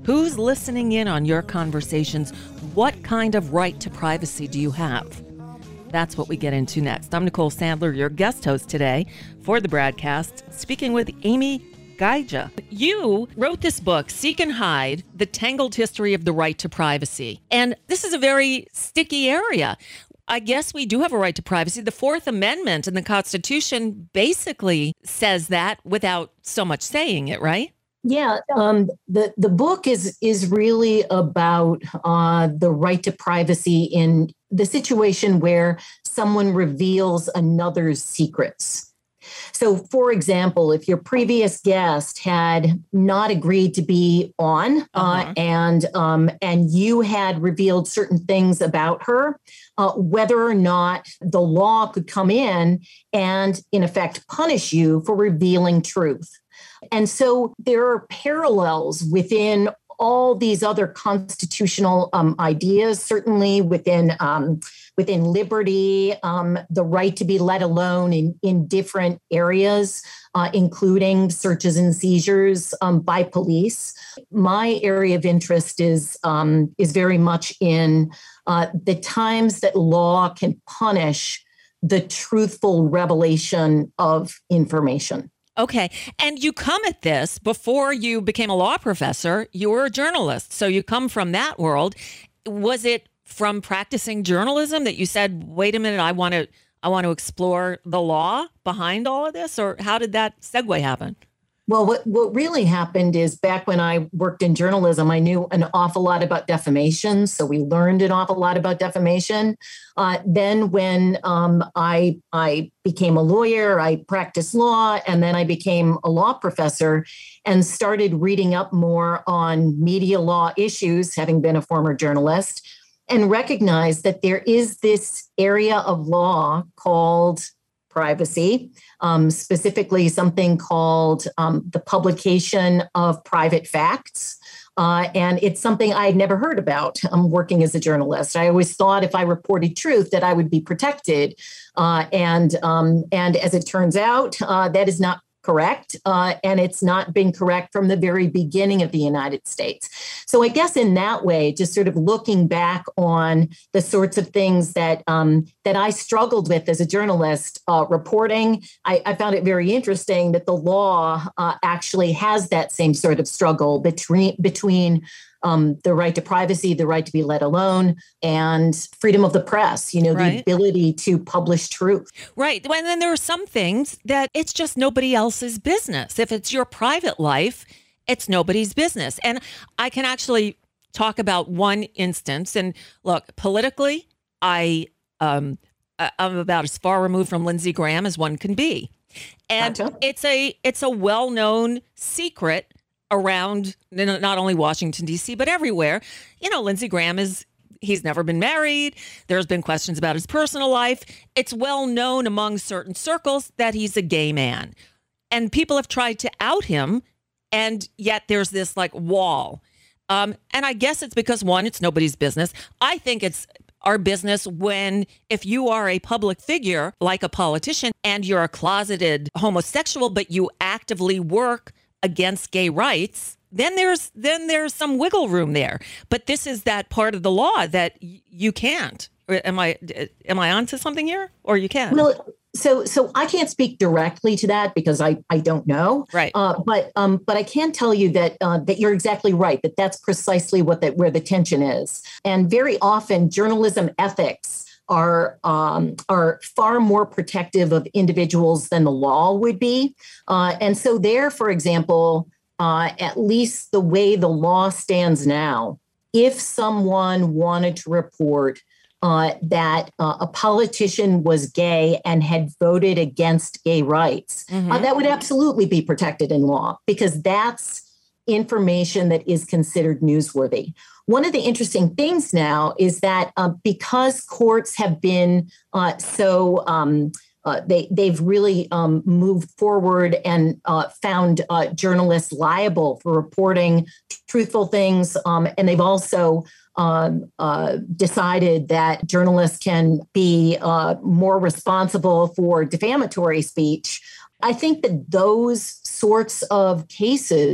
Who's listening in on your conversations? What kind of right to privacy do you have? That's what we get into next. I'm Nicole Sandler, your guest host today for the Bradcast, speaking with Amy Gaija. You wrote this book, Seek and Hide, The Tangled History of the Right to Privacy. And this is a very sticky area. I guess we do have a right to privacy. The Fourth Amendment in the Constitution basically says that without so much saying it, right? Yeah, um, the the book is is really about uh, the right to privacy in the situation where someone reveals another's secrets. So, for example, if your previous guest had not agreed to be on uh-huh. uh, and um, and you had revealed certain things about her, uh, whether or not the law could come in and, in effect, punish you for revealing truth. And so there are parallels within all these other constitutional um, ideas, certainly within um, within liberty, um, the right to be let alone in, in different areas, uh, including searches and seizures um, by police. My area of interest is um, is very much in uh, the times that law can punish the truthful revelation of information. Okay. And you come at this before you became a law professor, you were a journalist. So you come from that world. Was it from practicing journalism that you said, wait a minute, I want to I want to explore the law behind all of this? Or how did that segue happen? Well, what, what really happened is back when I worked in journalism, I knew an awful lot about defamation. So we learned an awful lot about defamation. Uh, then when um, I, I became a lawyer, I practiced law, and then I became a law professor and started reading up more on media law issues, having been a former journalist, and recognized that there is this area of law called privacy, um, specifically something called um, the publication of private facts. Uh, and it's something I had never heard about um, working as a journalist. I always thought if I reported truth that I would be protected. Uh, and, um, and as it turns out, uh, that is not correct. Uh, and it's not been correct from the very beginning of the United States. So I guess in that way, just sort of looking back on the sorts of things that um, that I struggled with as a journalist uh, reporting, I, I found it very interesting that the law uh, actually has that same sort of struggle between between Um, the right to privacy, the right to be let alone, and freedom of the press, you know, right. the ability to publish truth. Right. And then there are some things that it's just nobody else's business. If it's your private life, it's nobody's business. And I can actually talk about one instance. And look, politically, I, um, I'm about as far removed from Lindsey Graham as one can be. And gotcha. it's a it's a well-known secret around not only Washington, D C, but everywhere. You know, Lindsey Graham is, he's never been married. There's been questions about his personal life. It's well known among certain circles that he's a gay man. And people have tried to out him, and yet there's this like wall. Um, and I guess it's because, one, it's nobody's business. I think it's our business when, if you are a public figure, like a politician, and you're a closeted homosexual, but you actively work against gay rights, then there's then there's some wiggle room there. But this is that part of the law that y- you can't. Am I am I onto something here, or you can? Well, so so I can't speak directly to that because I, I don't know. Right. Uh, but um but I can tell you that uh, that you're exactly right. That that's precisely what that where the tension is. And very often, journalism ethics are um, are far more protective of individuals than the law would be. Uh, and so there, for example, uh, at least the way the law stands now, if someone wanted to report uh, that uh, a politician was gay and had voted against gay rights, mm-hmm. uh, that would absolutely be protected in law, because that's information that is considered newsworthy. One of the interesting things now is that uh, because courts have been uh, so um, uh, they they've really um, moved forward and uh, found uh, journalists liable for reporting truthful things, um, and they've also um, uh, decided that journalists can be uh, more responsible for defamatory speech. I think that those sorts of cases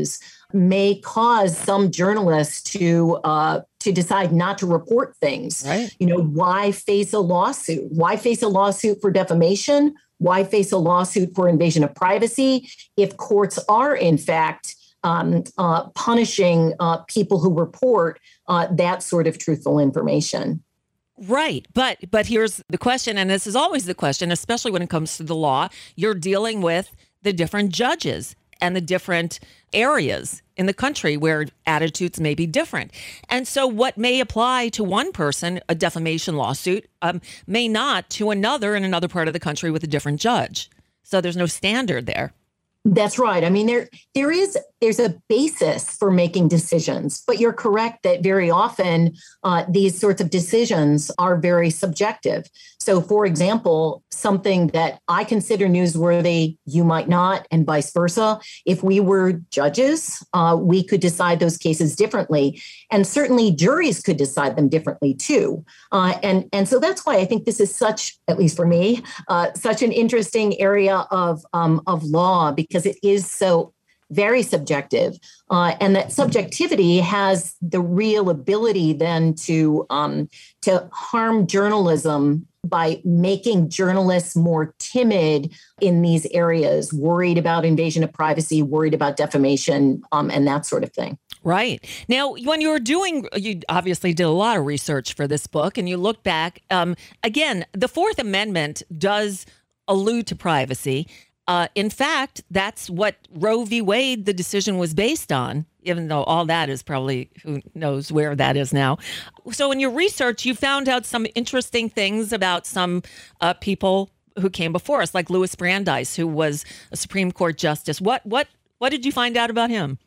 may cause some journalists to uh, to decide not to report things. Right. You know, why face a lawsuit? Why face a lawsuit for defamation? Why face a lawsuit for invasion of privacy if courts are, in fact, um, uh, punishing uh, people who report uh, that sort of truthful information? Right. But but here's the question, and this is always the question, especially when it comes to the law. You're dealing with the different judges and the different areas in the country where attitudes may be different. And so what may apply to one person, a defamation lawsuit, um, may not to another in another part of the country with a different judge. So there's no standard there. That's right. I mean, there there is there's a basis for making decisions, but you're correct that very often uh, these sorts of decisions are very subjective. So, for example, something that I consider newsworthy, you might not, and vice versa. If we were judges, uh, we could decide those cases differently, and certainly juries could decide them differently too. Uh, and and so that's why I think this is such, at least for me, uh, such an interesting area of um, of law, because it is so very subjective, uh, and that subjectivity has the real ability then to um, to harm journalism by making journalists more timid in these areas, worried about invasion of privacy, worried about defamation, um, and that sort of thing. Right. Now, when you were doing, you obviously did a lot of research for this book, and you look back, um, again, the Fourth Amendment does allude to privacy. Uh, in fact, that's what Roe v. Wade, the decision was based on, even though all that is probably, who knows where that is now. So in your research, you found out some interesting things about some uh, people who came before us, like Louis Brandeis, who was a Supreme Court justice. What what what did you find out about him?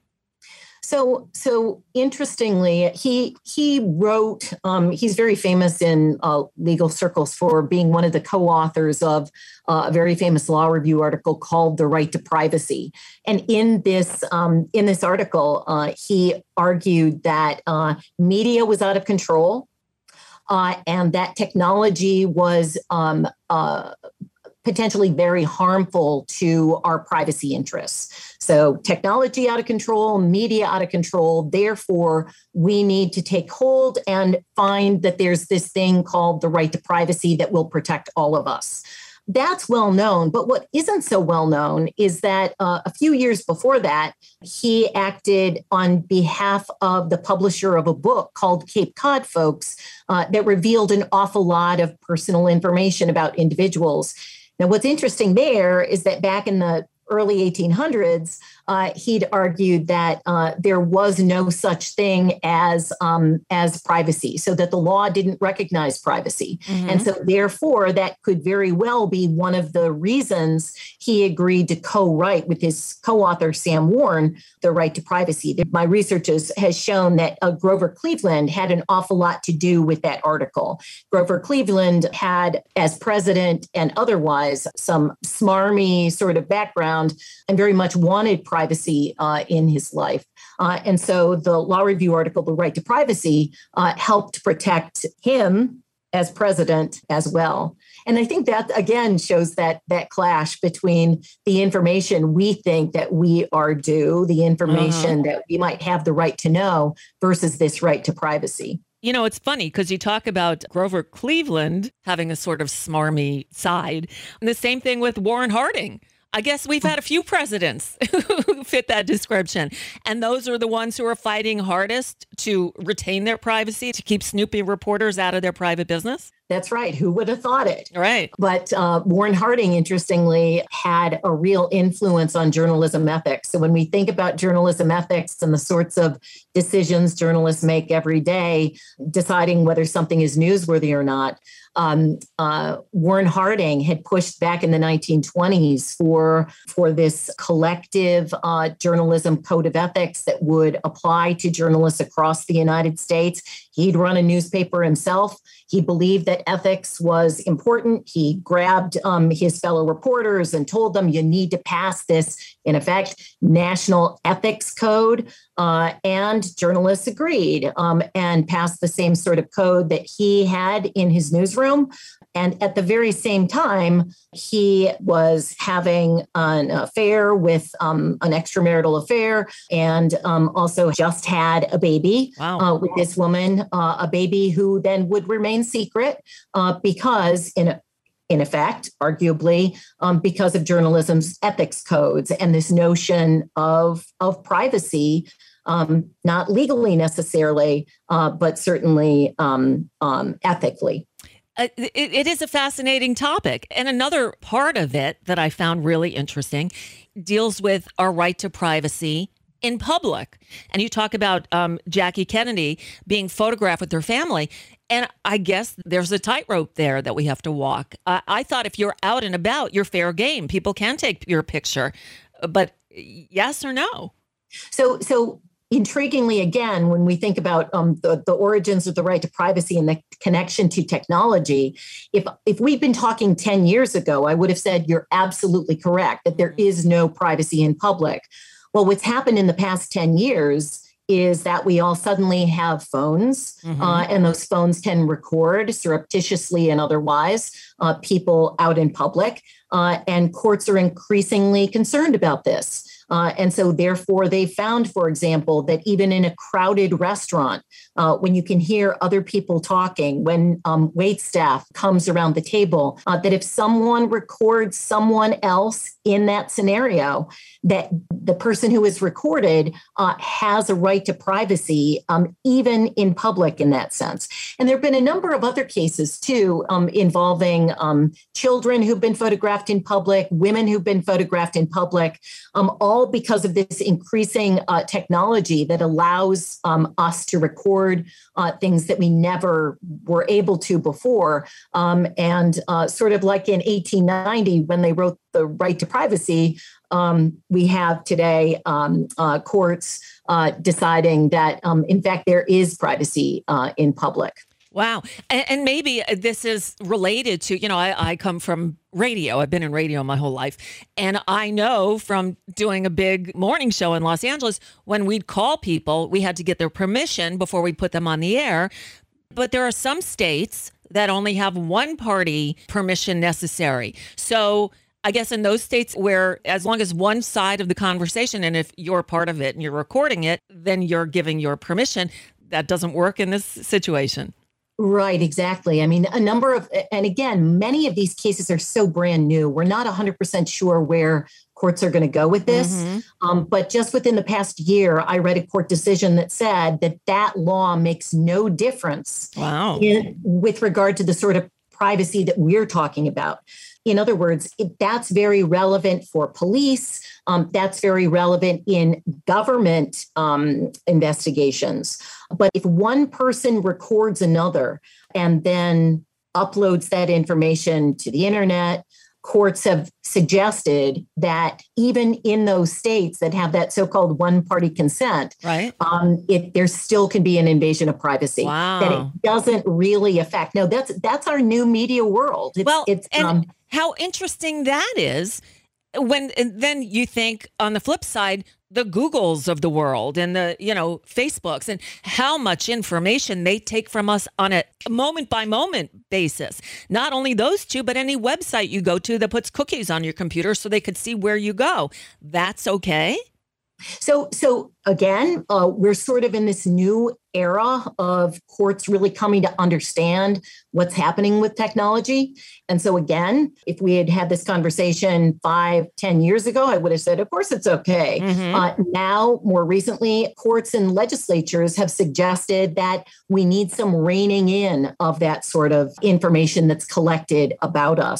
So, so interestingly, he he wrote. Um, he's very famous in uh, legal circles for being one of the co-authors of uh, a very famous law review article called "The Right to Privacy." And in this um, in this article, uh, he argued that uh, media was out of control, uh, and that technology was um, uh, potentially very harmful to our privacy interests. So technology out of control, media out of control. Therefore, we need to take hold and find that there's this thing called the right to privacy that will protect all of us. That's well known. But what isn't so well known is that uh, a few years before that, he acted on behalf of the publisher of a book called Cape Cod Folks uh, that revealed an awful lot of personal information about individuals. Now, what's interesting there is that back in the early eighteen hundreds, uh, he'd argued that uh, there was no such thing as um, as privacy, so that the law didn't recognize privacy. Mm-hmm. And so therefore, that could very well be one of the reasons he agreed to co-write with his co-author, Sam Warren, The Right to Privacy. My research has, has shown that uh, Grover Cleveland had an awful lot to do with that article. Grover Cleveland had, as president and otherwise, some smarmy sort of background and very much wanted privacy uh, in his life. Uh, and so the law review article, The Right to Privacy, uh, helped protect him as president as well. And I think that, again, shows that that clash between the information we think that we are due, the information uh-huh. that we might have the right to know, versus this right to privacy. You know, it's funny because you talk about Grover Cleveland having a sort of smarmy side. And the same thing with Warren Harding. I guess we've had a few presidents who fit that description. And those are the ones who are fighting hardest to retain their privacy, to keep snoopy reporters out of their private business. That's right. Who would have thought it? Right. But uh, Warren Harding, interestingly, had a real influence on journalism ethics. So when we think about journalism ethics and the sorts of decisions journalists make every day, deciding whether something is newsworthy or not, um, uh, Warren Harding had pushed back in the nineteen twenties for, for this collective uh, journalism code of ethics that would apply to journalists across the United States. He'd run a newspaper himself. He believed that that ethics was important. He grabbed um, his fellow reporters and told them, you need to pass this, in effect, national ethics code. Uh, and journalists agreed um, and passed the same sort of code that he had in his newsroom. And at the very same time, he was having an affair with um, an extramarital affair, and um, also just had a baby wow. uh, with this woman, uh, a baby who then would remain secret uh, because in a In effect, arguably, um, because of journalism's ethics codes and this notion of, of privacy, um, not legally necessarily, uh, but certainly um, um, ethically. Uh, it, it is a fascinating topic. And another part of it that I found really interesting deals with our right to privacy in public. And you talk about um, Jackie Kennedy being photographed with her family. And I guess there's a tightrope there that we have to walk. Uh, I thought if you're out and about, you're fair game. People can take your picture. But yes or no? So, so intriguingly, again, when we think about um, the, the origins of the right to privacy and the connection to technology, if if we'd been talking ten years ago, I would have said you're absolutely correct that there is no privacy in public. Well, what's happened in the past ten years is that we all suddenly have phones, mm-hmm. uh, and those phones can record surreptitiously and otherwise uh, people out in public, uh, and courts are increasingly concerned about this. Uh, and so therefore they found, for example, that even in a crowded restaurant, uh, when you can hear other people talking, when um, wait staff comes around the table, uh, that if someone records someone else in that scenario, that the person who is recorded uh, has a right to privacy, um, even in public in that sense. And there have been a number of other cases, too, um, involving um, children who've been photographed in public, women who've been photographed in public, um, all because of this increasing uh, technology that allows um, us to record uh, things that we never were able to before. Um, and uh, sort of like in eighteen ninety, when they wrote the right to privacy, um, we have today um, uh, courts uh, deciding that, um, in fact, there is privacy uh, in public. Wow. And, and maybe this is related to, you know, I, I come from radio. I've been in radio my whole life. And I know from doing a big morning show in Los Angeles, when we'd call people, we had to get their permission before we put them on the air. But there are some states that only have one party permission necessary. So I guess in those states where as long as one side of the conversation, and if you're part of it and you're recording it, then you're giving your permission. That doesn't work in this situation. Right, exactly. I mean, a number of, and again, many of these cases are so brand new. We're not one hundred percent sure where courts are going to go with this. Mm-hmm. Um, but just within the past year, I read a court decision that said that that law makes no difference wow. in, with regard to the sort of privacy that we're talking about. In other words, it, that's very relevant for police. Um, that's very relevant in government um, investigations. But if one person records another and then uploads that information to the internet, courts have suggested that even in those states that have that so-called one-party consent, right, um, it, there still can be an invasion of privacy wow. that it doesn't really affect. No, that's that's our new media world. It's, well, it's, and um, how interesting that is. When and then you think on the flip side, the Googles of the world and the, you know, Facebooks and how much information they take from us on a moment by moment basis. Not only those two, but any website you go to that puts cookies on your computer so they could see where you go. That's okay. So, so again, uh, we're sort of in this new era of courts really coming to understand what's happening with technology. And so again, if we had had this conversation five, ten years ago, I would have said, of course, it's okay. Mm-hmm. Uh, now, more recently, courts and legislatures have suggested that we need some reining in of that sort of information that's collected about us.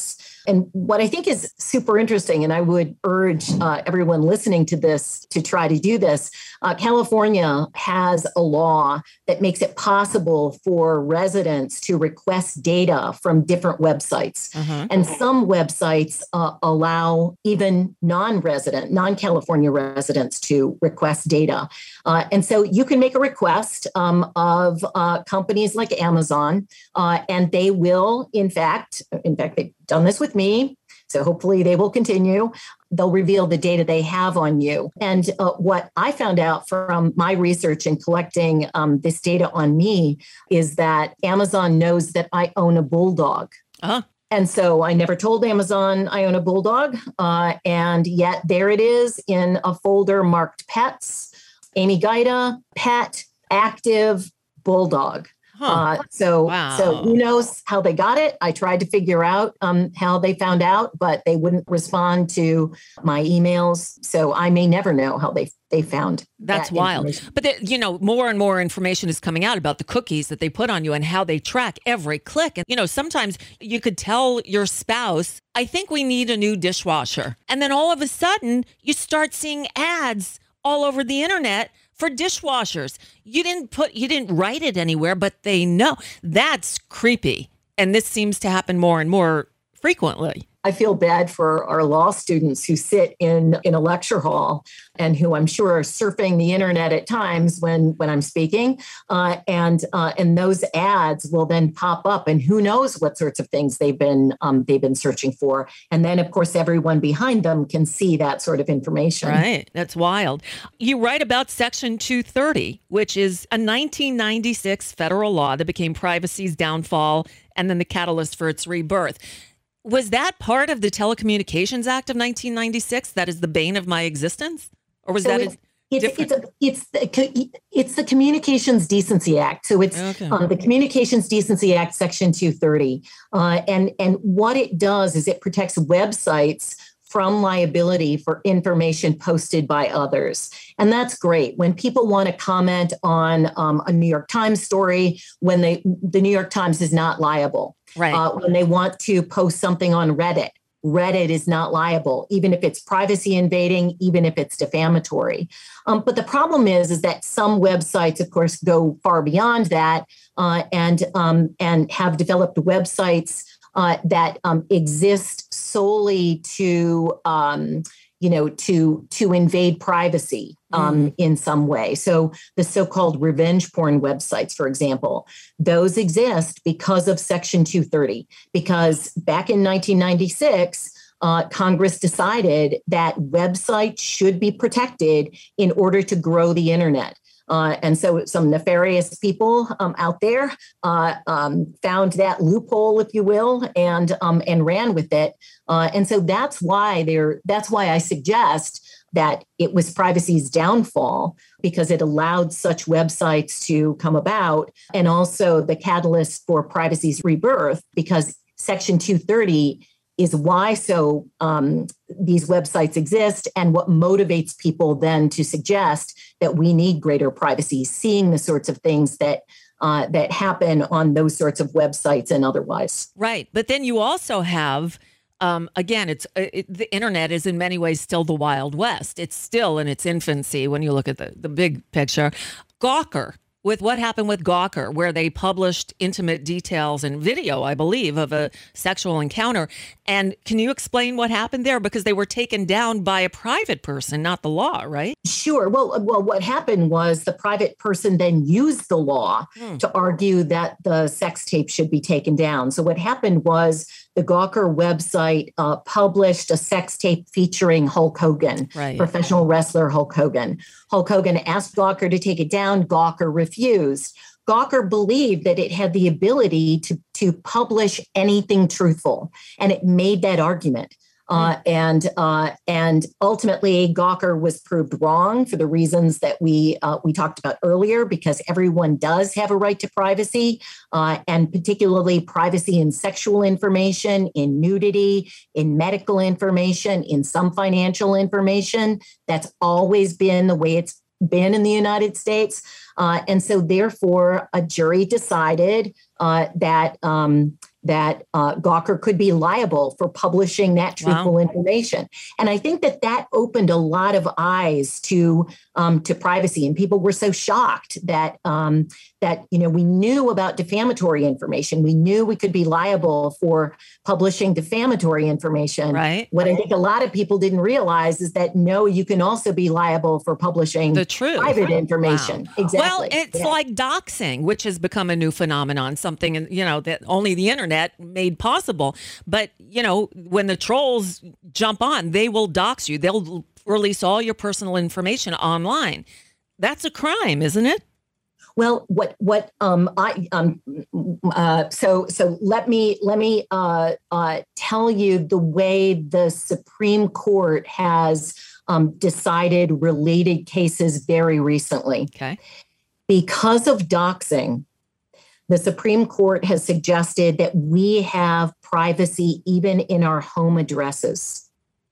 And what I think is super interesting, and I would urge uh, everyone listening to this to try to do this, uh, California has a law that makes it possible for residents to request data from different websites. Uh-huh. And some websites uh, allow even non-resident, non-California residents to request data. Uh, and so you can make a request um, of uh, companies like Amazon, uh, and they will, in fact, in fact, they've done this with me, so hopefully they will continue. They'll reveal the data they have on you. And uh, what I found out from my research in collecting um, this data on me is that Amazon knows that I own a bulldog. Uh-huh. And so I never told Amazon I own a bulldog. Uh, and yet there it is in a folder marked pets, Amy Gaida, pet, active, bulldog. Huh. Uh, so, wow. so who knows how they got it? I tried to figure out um, how they found out, but they wouldn't respond to my emails. So I may never know how they they found. That's that wild. But the, you know, more and more information is coming out about the cookies that they put on you and how they track every click. And you know, sometimes you could tell your spouse, "I think we need a new dishwasher," and then all of a sudden you start seeing ads all over the internet for dishwashers. You didn't put, you didn't write it anywhere, but they know. That's creepy. And this seems to happen more and more frequently. I feel bad for our law students who sit in, in a lecture hall and who I'm sure are surfing the internet at times when, when I'm speaking. Uh, and uh, and those ads will then pop up, and who knows what sorts of things they've been um, they've been searching for. And then, of course, everyone behind them can see that sort of information. Right. That's wild. You write about Section two thirty, which is a nineteen ninety-six federal law that became privacy's downfall and then the catalyst for its rebirth. Was that part of the Telecommunications Act of nineteen ninety-six? That is the bane of my existence? Or was so that it's, a it's, different? It's, a, it's, the, it's the Communications Decency Act. So it's okay. um, the Communications Decency Act, Section two thirty. Uh, and, and what it does is it protects websites from liability for information posted by others. And that's great. When people want to comment on um, a New York Times story, when they the New York Times is not liable. Right. Uh, when they want to post something on Reddit, Reddit is not liable, even if it's privacy invading, even if it's defamatory. Um, but the problem is, is that some websites, of course, go far beyond that uh, and um, and have developed websites uh, that um, exist solely to um, you know to to invade privacy um, mm. in some way. So the so-called revenge porn websites, for example, those exist because of Section two thirty. Because back in nineteen ninety-six, uh, Congress decided that websites should be protected in order to grow the internet. Uh, and so some nefarious people um, out there uh, um, found that loophole, if you will, and um, and ran with it. Uh, and so that's why they're that's why I suggest that it was privacy's downfall, because it allowed such websites to come about, and also the catalyst for privacy's rebirth, because Section two thirty is why so um, these websites exist and what motivates people then to suggest that we need greater privacy, seeing the sorts of things that uh, that happen on those sorts of websites and otherwise. Right. But then you also have, um, again, it's it, the internet is in many ways still the Wild West. It's still in its infancy when you look at the, the big picture. Gawker. With what happened with Gawker, where they published intimate details and video, I believe, of a sexual encounter. And can you explain what happened there? Because they were taken down by a private person, not the law, right? Sure. Well, well, what happened was the private person then used the law hmm. to argue that the sex tape should be taken down. So what happened was the Gawker website uh, published a sex tape featuring Hulk Hogan, right. professional wrestler Hulk Hogan. Hulk Hogan asked Gawker to take it down. Gawker refused. Gawker believed that it had the ability to, to publish anything truthful, and it made that argument. Uh, and uh, and ultimately, Gawker was proved wrong for the reasons that we uh, we talked about earlier, because everyone does have a right to privacy, uh, and particularly privacy in sexual information, in nudity, in medical information, in some financial information. That's always been the way it's been in the United States. Uh, and so therefore, a jury decided uh, that um, that uh, Gawker could be liable for publishing that truthful Wow. information. And I think that that opened a lot of eyes to um, to privacy, and people were so shocked that um, that you know we knew about defamatory information. We knew we could be liable for publishing defamatory information. Right. What I think a lot of people didn't realize is that no, you can also be liable for publishing The truth. private information. Wow. Exactly. Well, it's Yeah. like doxing, which has become a new phenomenon, something, you know, that only the internet made possible. But, you know, when the trolls jump on, they will dox you. They'll release all your personal information online. That's a crime, isn't it? Well, what what um I um uh so so let me let me uh uh tell you the way the Supreme Court has um decided related cases very recently. Okay. Because of doxing, the Supreme Court has suggested that we have privacy even in our home addresses.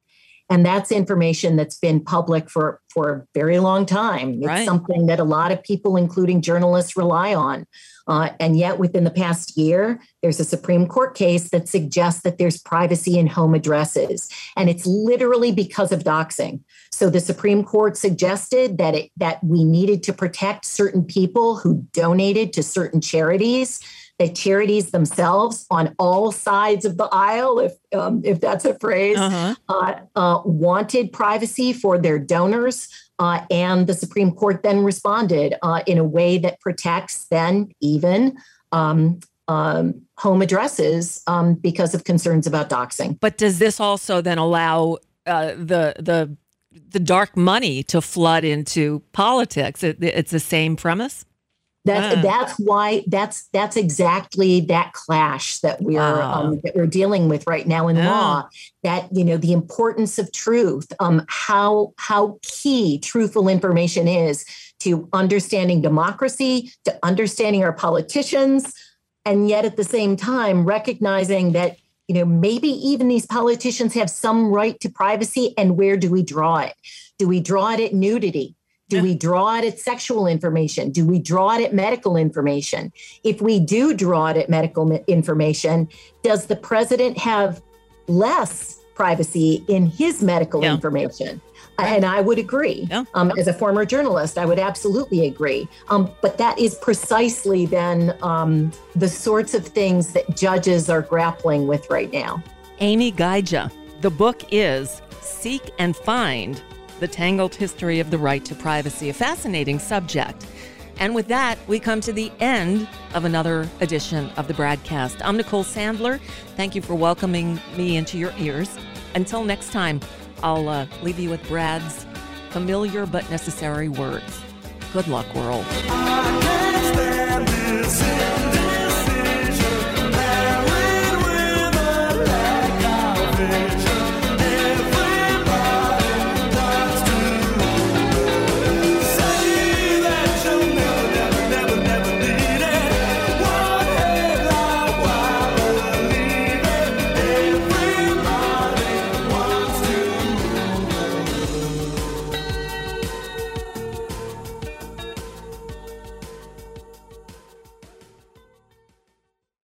And that's information that's been public for, for a very long time. It's Right. something that a lot of people, including journalists, rely on. Uh, and yet within the past year, there's a Supreme Court case that suggests that there's privacy in home addresses. And it's literally because of doxing. So the Supreme Court suggested that it, that we needed to protect certain people who donated to certain charities, that charities themselves on all sides of the aisle, if um, if that's a phrase, Uh-huh. uh, uh, wanted privacy for their donors. Uh, and the Supreme Court then responded uh, in a way that protects then even um, um, home addresses um, because of concerns about doxing. But does this also then allow uh, the the the dark money to flood into politics? It, it's the same premise. That's Ah. that's why that's that's exactly that clash that we're Ah. um, that we're dealing with right now in Yeah. law. That you know the importance of truth, um, how how key truthful information is to understanding democracy, to understanding our politicians, and yet at the same time recognizing that you know maybe even these politicians have some right to privacy, and where do we draw it? Do we draw it at nudity? Do we draw it at sexual information? Do we draw it at medical information? If we do draw it at medical mi- information, does the president have less privacy in his medical Yeah. information? And I would agree. Yeah. Um, as a former journalist, I would absolutely agree. Um, but that is precisely then um, the sorts of things that judges are grappling with right now. Amy Gaija. The book is Seek and Find: The Tangled History of the Right to Privacy, a fascinating subject. And with that, we come to the end of another edition of the Bradcast. I'm Nicole Sandler. Thank you for welcoming me into your ears. Until next time, I'll uh, leave you with Brad's familiar but necessary words. Good luck, world. I can't stand this.